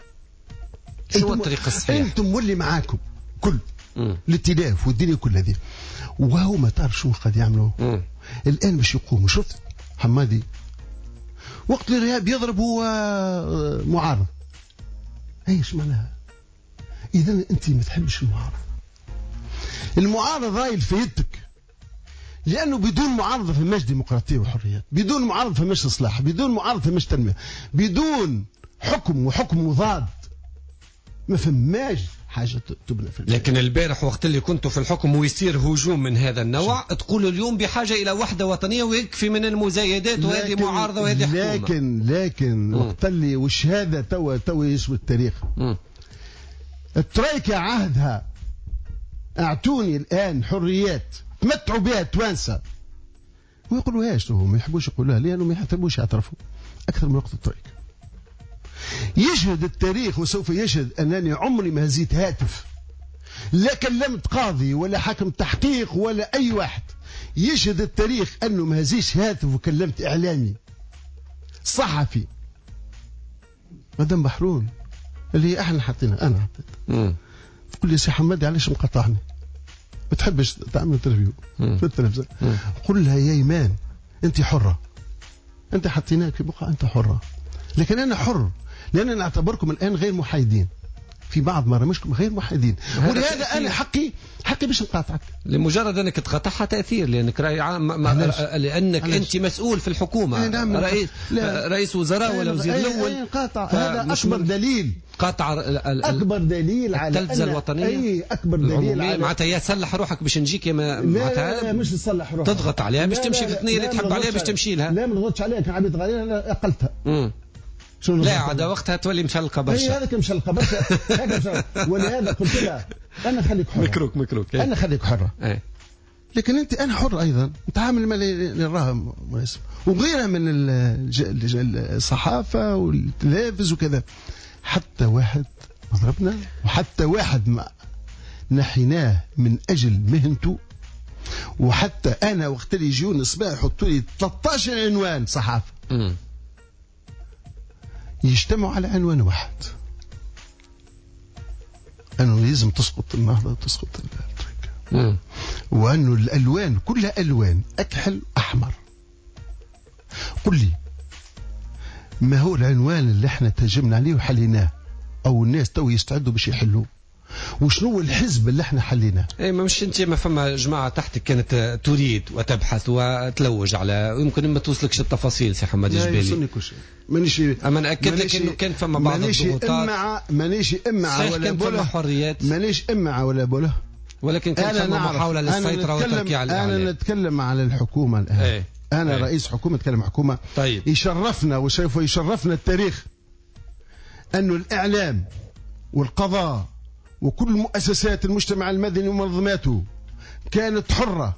شو الطريق الصحيح؟ انتم واللي معاكم كل الائتلاف والدنيا كل هذه وهو ما تعرف شو قاعد يعملوا الان باش يقوموا. شفت حمادي وقت الارهاب يضرب هو معارض. ايش معناها؟ إذا أنت ما تحبش المعارضة. المعارضة راي في يدك، لأنه بدون معارضة فماش ديمقراطية وحريات، بدون معارضة فماش إصلاح، بدون معارضة فماش تنمية، بدون حكم وحكم مضاد ما فماش حاجة تبنى في البلاد. لكن البارح وقت اللي كنتوا في الحكم ويصير هجوم من هذا النوع تقولوا اليوم بحاجة إلى وحدة وطنية ويكفي من المزايدات وهذه معارضة وهذه حكومة. لكن لكن وقت اللي وش هذا تو تو يسوي التاريخ. م. الترويكا عهدها اعطوني الان حريات تمتعوا بها توانسه ما يقولوهاش هم ما يحبوش يقولوها لانه ما يحبوش يعترفوا اكثر من وقت الترويكا. يشهد التاريخ وسوف يشهد انني عمري ما هزيت هاتف لا كلمت قاضي ولا حكم تحقيق ولا اي واحد. يشهد التاريخ انه ما هزيش هاتف وكلمت اعلامي صحفي مدام بحرون اللي احنا حطينا انا حطيت. تقول لي سي حمادي علاش مقاطعني؟ ما تحبش تعمل انترفيو في التلفزيون؟ قل لها يا ايمان انت حره، انت حطيناك في بقعه انت حره، لكن انا حر لان نعتبركم الان غير محايدين في بعض مرة مش غير محايدين. ولهذا انا حقي حقي باش نقاطعك لمجرد انك تقاطعها تاثير لانك راي عام لانك علاش. انت مسؤول في الحكومه نعم رئيس لا. رئيس وزراء ولا وزير الاول قاطع. هذا اكبر دليل قاطع اكبر دليل على التلفزه الوطنيه. اي اكبر دليل على معناتها يا سلح روحك باش نجيك يا معناتها لا مش تصلح روحك تضغط عليها باش تمشي في الثنيه اللي تحب عليها باش تمشي لها. لا ما نضغطش عليها كان عبيد غالي انا اقلتها. لا عاد وقتها تولي مشلقه برشا. هذاك مشلقه برشا هذا ولهذا قلت لها انا خليك حره مكروك مكروك انا خليك حره ايه. لكن انت انا حر ايضا نتعامل مع اللي راه مناسب وغيرها من الصحافه والتلفز وكذا. حتى واحد ضربنا وحتى واحد ما نحيناه من اجل مهنته. وحتى انا وقت اللي يجوني الصباح يحطوا لي ثلاثة عشر عنوان صحافه م. يجتمعوا على عنوان واحد أنه لازم تسقط النهضة وتسقط التركة وأنه الألوان كلها ألوان أكحل أحمر. قل لي ما هو العنوان اللي احنا تهجمنا عليه وحليناه أو الناس تو يستعدوا باش يحلوه وشنو الحزب اللي احنا حليناه؟ اي مش انت ما فما جماعه تحتك كانت تريد وتبحث وتلوج على يمكن ما توصلكش التفاصيل سي حمادي جبالي. لا يوصلني كل شيء. مانيش اما ناكد لك انه كان فما بعض الضغوطات. مانيش امعه ولا بوله حريات. مانيش امعه ولا بوله ولكن كان فما محاوله للسيطره والتركيع على الاعلام. انا نتكلم على الحكومه الان. ايه. انا ايه. رئيس حكومه نتكلم حكومه. طيب. يشرفنا وسوف يشرفنا التاريخ انه الاعلام والقضاء وكل مؤسسات المجتمع المدني ومنظماته كانت حرة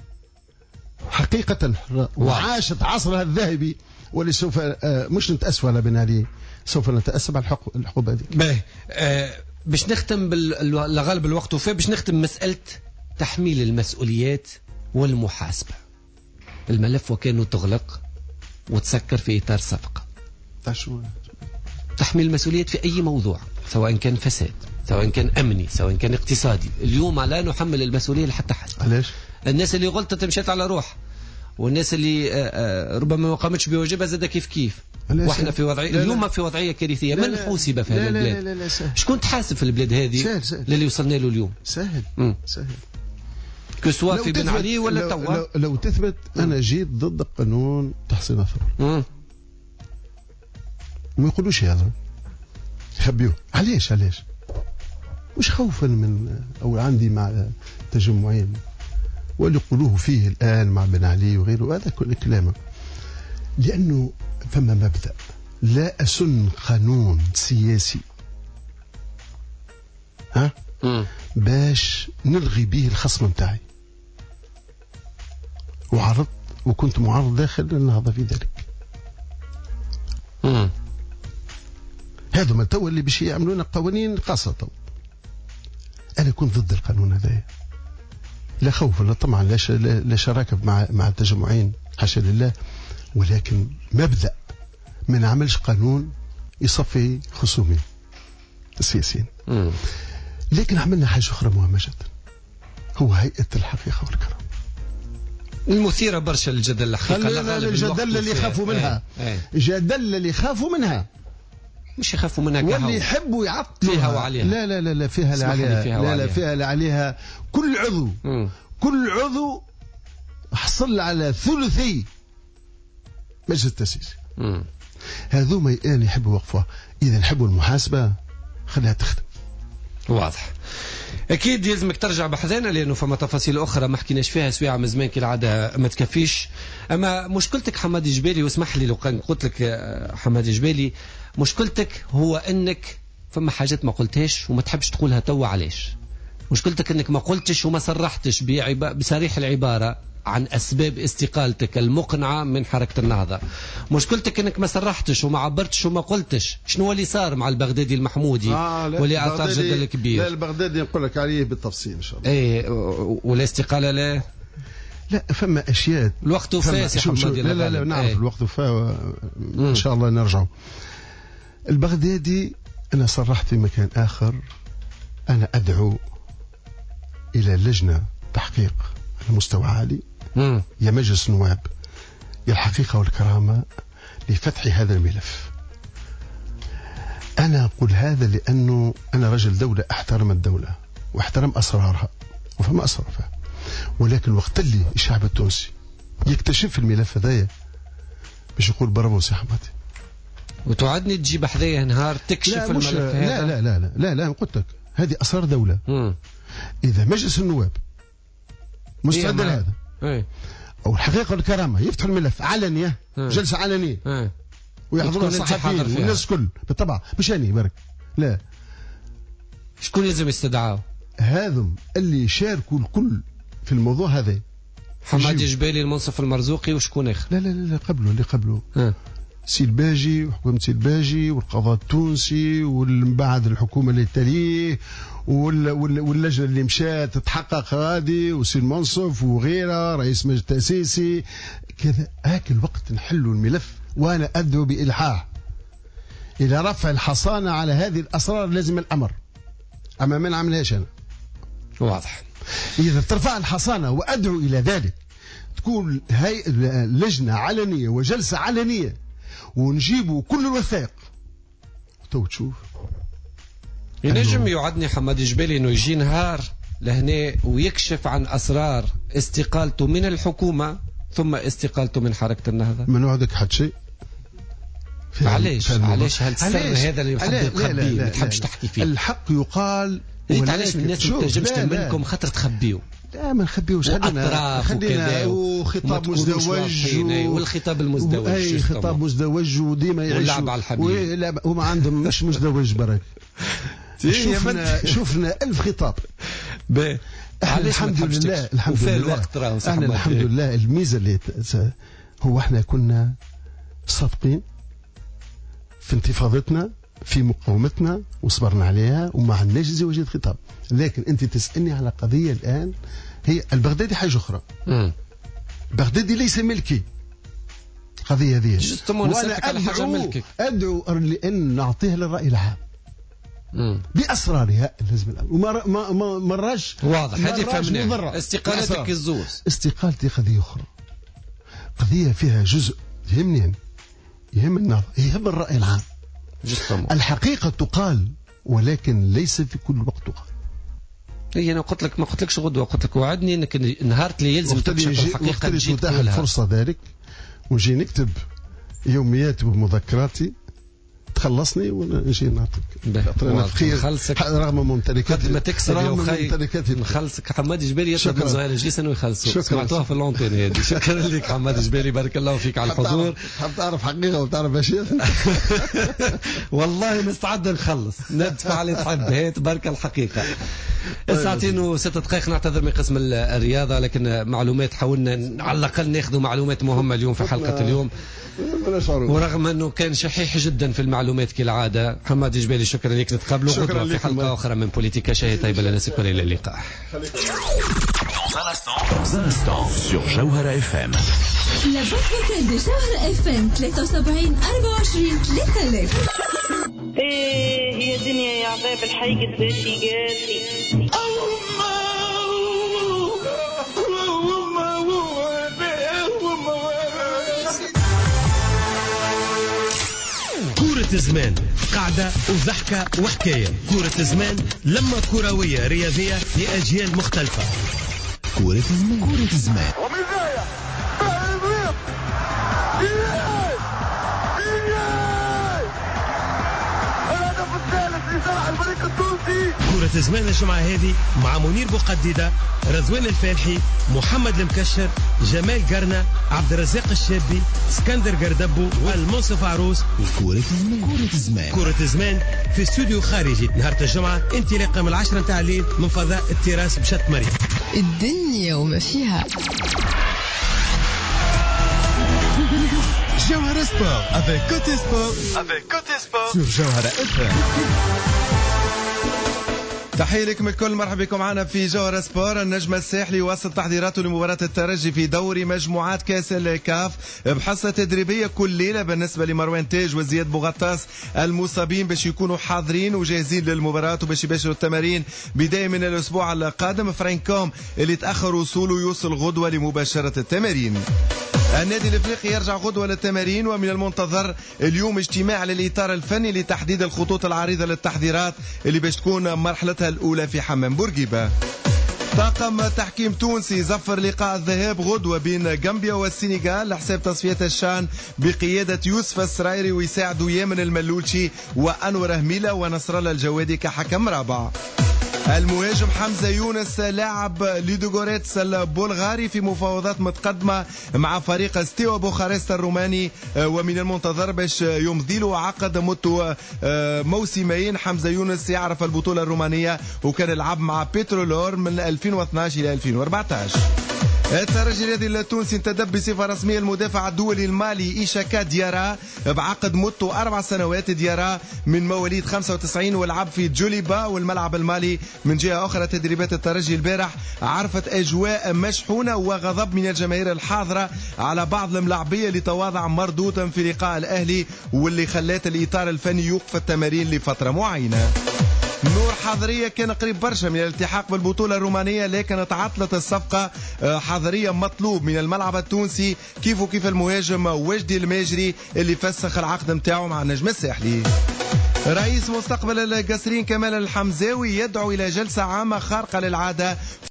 حقيقة حرة وعاشت عصرها الذهبي واللي سوف مش نتأسف على بن علي سوف نتأسف على الحقوق هذه. باهي آه باش نختم بالغالب الوقت وفيه باش نختم مسألة تحميل المسؤوليات والمحاسبة. الملف وكانه تغلق وتسكر في إطار صفقة. شو؟ تحمل المسؤولية في أي موضوع، سواء كان فساد، سواء كان أمني، سواء كان اقتصادي. اليوم لا نحمل المسؤولية لحتى حد. علاش؟ الناس اللي غلطت مشيت على روح، والناس اللي ربما ما قامتش بواجبها زاد كيف كيف. واحنا في وضعية اليوم في وضعية كارثية. من حوسب في هذا البلاد؟ لا لا لا لا شكون تحاسب في البلاد هذه؟ سهل سهل. للي وصلنا له اليوم سهل مم. سهل. كسوا في بن علي ولا لو, توا؟ لو, لو تثبت أنا جيت ضد قانون تحصين الثروة. ما يقولوش هذا، يخبيوه. علاش علاش؟ مش خوفا من أو عندي مع تجمعين واللي يقولوه فيه الآن مع بن علي وغيره، هذا كل كلامه. لأنه فما مبدأ، لا أسن قانون سياسي ها م. باش نلغي به الخصم متاعي. وعرضت وكنت معارض داخل النهضة في ذلك. م. هذا ما تو اللي باش يعملون قوانين قاصة. أنا كنت ضد القانون هذا، لا خوف لا طمع لا, ش... لا شراكة مع مع التجمعين حاشا لله، ولكن مبدأ ما نعملش قانون يصفي خصومي السياسيين. لكن عملنا حاجة أخرى مهمة جدا، هو هيئة الحقيقة والكرم المثيرة برشا للجدل. الحقيقة الجدل اللي يخافوا منها جدل اللي يخافوا منها مش يخافوا منها كهو. واللي يحبوا يعطلوا فيها وعليها. لا لا لا لا فيها لا عليها. فيها لا لا فيها لا عليها. كل عضو م. كل عضو حصل على ثلثي مجلس التأسيس. هذوما الآن يحبوا يوقفوها. إذا نحبوا المحاسبة خليها تخدم. واضح. أكيد يلزمك ترجع بحذانا لأنه فما تفاصيل أخرى ما حكيناش فيها سويعة من زمان كالعادة ما تكفيش. أما مشكلتك حمادي جبالي، واسمح لي لو كان قلت لك حمادي جبالي، مشكلتك هو أنك فما حاجات ما قلتهاش وما تحبش تقولها توا. علاش؟ مشكلتك أنك ما قلتش وما صرحتش بصريح العبارة عن أسباب استقالتك المقنعة من حركة النهضة. مشكلتك أنك ما صرحتش وما عبرتش وما قلتش شنو هو اللي صار مع البغدادي المحمودي آه واللي أثار جدل كبير. لا البغدادي نقول لك عليه بالتفصيل إن شاء الله. إيه ولا استقالة لا لا فما أشياء الوقت وفاس يا حمادي. لا لا لا نعرف ايه. الوقت وفا إن شاء الله نرجعوا. البغدادي أنا صرحت في مكان آخر، أنا أدعو إلى لجنة تحقيق على مستوى عالي مم. يا مجلس نواب يا الحقيقة والكرامة لفتح هذا الملف. أنا أقول هذا لأنه أنا رجل دولة أحترم الدولة وأحترم أسرارها وفما أسرار فيها، ولكن وقت اللي الشعب التونسي يكتشف الملف هذايا باش يقول برافو سي حمادي. وتوعدني تجيب حذايا نهار تكشف لا الملف هذا؟ لا لا لا لا لا, لا قلت لك هذه أسرار دولة. مم. إذا مجلس النواب مستعد لهذا ايه. أو الحقيقة والكرامة يفتح الملف علنية، جلسة علنية ايه. ويحضرون الصحفيين والناس كل بالطبع مش أني برك لا شكون لازم يستدعاه؟ هذم اللي شاركوا الكل في الموضوع هذا. حمادي جبالي المنصف المرزوقي وشكون اخر؟ لا لا لا قبله اللي قبله اه. سي الباجي وحكومة سي الباجي والقضاء التونسي ومن بعد الحكومة اللي تليه واللجنة اللي مشات تتحقق هذه وسي المنصف وغيره رئيس مجلس تأسيسي كذا. هاك الوقت نحلوا الملف وأنا أدعو بإلحاح إلى رفع الحصانة على هذه الأسرار لازم الأمر. أما ما نعملهاش أنا. واضح. إذا ترفع الحصانة وأدعو إلى ذلك تكون هاي لجنة علنية وجلسة علنية ونجيبوا كل الوثائق تو تشوف. ينجم يوعدني حمادي جبالي انه يجي نهار لهنا ويكشف عن اسرار استقالته من الحكومة ثم استقالته من حركة النهضة؟ ما نوعدك حد شيء. علاش علاش هالسر هذا اللي محب تخبيه ما تحبش تحكي فيه؟ الحق يقال. علاش الناس ما تنجمش منكم خاطر تخبيو؟ لا ما نخبيوش. خلينا خلينا وخطاب مزدوج والخطاب المزدوج اي خطاب مزدوج وديما يعيشوا واللعب على الحبيب وما عندهم مش مزدوج برك. شفنا شفنا ألف خطاب. الحمد لله الحمد لله احنا الحمد لله الميزه اللي هو احنا كنا صادقين في انتفاضتنا في مقاومتنا وصبرنا عليها وما عندناش زواجية خطاب. لكن انت تسألني على قضية الآن هي البغدادي حاجة أخرى. م. بغدادي ليس ملكي قضية هذه. وأنا أدعو أدعو لأن نعطيه للرأي العام بأسرارها لازم وما ما ما مراش واضح. هذه فهمنا. استقالتك الزوز. استقالتي قضية أخرى، قضية فيها جزء يهمني، يهم النظر، يهم الرأي العام. الحقيقة تقال ولكن ليس في كل وقت تقال. هي أنا قلت لك ما قلت لكش غدوة، قلت لك وعدني أنك نهار اللي يلزم تكشف الحقيقة تجي تتاح الفرصة ذلك ونجي نكتب يوميات ومذكراتي تخلصني ونجي نعطيك. أنا نخلصك رغم ممتلكاتي قد ما تكسب يا أخي نخلصك. حماد جبالي يطلب من زهير الجيس أنه يخلصوا. سمعتوها في اللونتين هذه. شكرا لك حماد جبالي، بارك الله فيك على الحضور. حاب تعرف حقيقة وتعرف أشياء. والله نستعد نخلص ندفع اللي تحب. هيت بارك الحقيقة. ساعتين وست دقائق. نعتذر من قسم الرياضة لكن معلومات حاولنا على الأقل ناخذ معلومات مهمة اليوم في حلقة اليوم، ورغم أنه كان شحيح جدا في المعلومات كالعادة. حماد جبالي شكرا لك. نتقابلوا غدوة في حلقة أخرى من بوليتيكا. شاهي طيبة لنا سكر. إلى اللقاء. sur جوهرة اف ام. لا بوك وكال دي جوهرة اف ام ثلاثة وسبعين أربعة وعشرين ثلاثة آلاف. ايه هي دنيا يا عباب الحي قداش يقاسي. كورة زمان قاعدة وضحكة وحكاية. كورة زمان لما كروية رياضية لأجيال مختلفة. كورة زمان. كورة زمان. ومزايا فاهمين الهدف الثالث لصالح الفريق التونسي. كورة زمان الجمعة هذه مع منير بوقديدة، رضوان الفالحي، محمد المكشر، جمال قرنة، عبد الرزاق الشابي، اسكندر قردبو والمنصف عروس. كورة زمان. كورة زمان. كورة زمان في استوديو خارجي نهار الجمعة انطلاقا من العشرة نتاع الليل من فضاء التراس بشط مريم. الدنيا وما فيها. جوهرة سبور avec Côté Sport avec Côté Sport sur جوهرة اف ام. تحية لكم الكل، مرحبا بكم معنا في جوهرة سبور. النجم الساحلي واصل تحضيراته لمباراة الترجي في دوري مجموعات كاس الكاف بحصة تدريبية كل ليلة بالنسبة لمروان تاج وزياد بوغطاس المصابين باش يكونوا حاضرين وجاهزين للمباراة وباش يباشروا التمارين بداية من الأسبوع القادم. فرانكوم اللي تأخر وصوله يوصل غدوة لمباشرة التمارين. النادي الافريقي يرجع غدوة للتمارين، ومن المنتظر اليوم اجتماع للإطار الفني لتحديد الخطوط العريضة للتحضيرات اللي باش تكون مرحلتها الأولى في حمام بورقيبة. طاقم تحكيم تونسي زفر لقاء الذهاب غدوة بين غامبيا والسنغال لحساب تصفية الشان بقيادة يوسف السرايري ويساعد يامن الملولشي وأنور هميلة ونصر الله الجوادي كحكم رابع. المهاجم حمزة يونس لاعب ليدوغوريتس البلغاري في مفاوضات متقدمة مع فريق ستيوا بوخارست الروماني، ومن المنتظر باش يمضي له عقد مدته موسمين. حمزة يونس يعرف البطولة الرومانية وكان يلعب مع بيترولور من ألفين واثناش إلى ألفين وأربعتاش. الترجي الرياضي التونسي انتدب بصفة رسمية المدافع الدولي المالي إيشاكا ديارا بعقد مدته أربع سنوات. ديارا من مواليد خمسة وتسعين ولعب في جوليبا والملعب المالي. من جهة أخرى تدريبات الترجي البارح عرفت أجواء مشحونة وغضب من الجماهير الحاضرة على بعض الملاعبية اللي تواضع مردودا في لقاء الأهلي واللي خلات الإطار الفني يوقف التمارين لفترة معينة. نور حضرية كان قريب برشا من الالتحاق بالبطولة الرومانية لكن تعطلت الصفقة. حضرية مطلوب من الملعب التونسي كيف وكيف المهاجم وجدي الماجري اللي فسخ العقد متاعه مع النجم الساحلي. رئيس مستقبل القصرين كمال الحمزاوي يدعو إلى جلسة عامة خارقة للعادة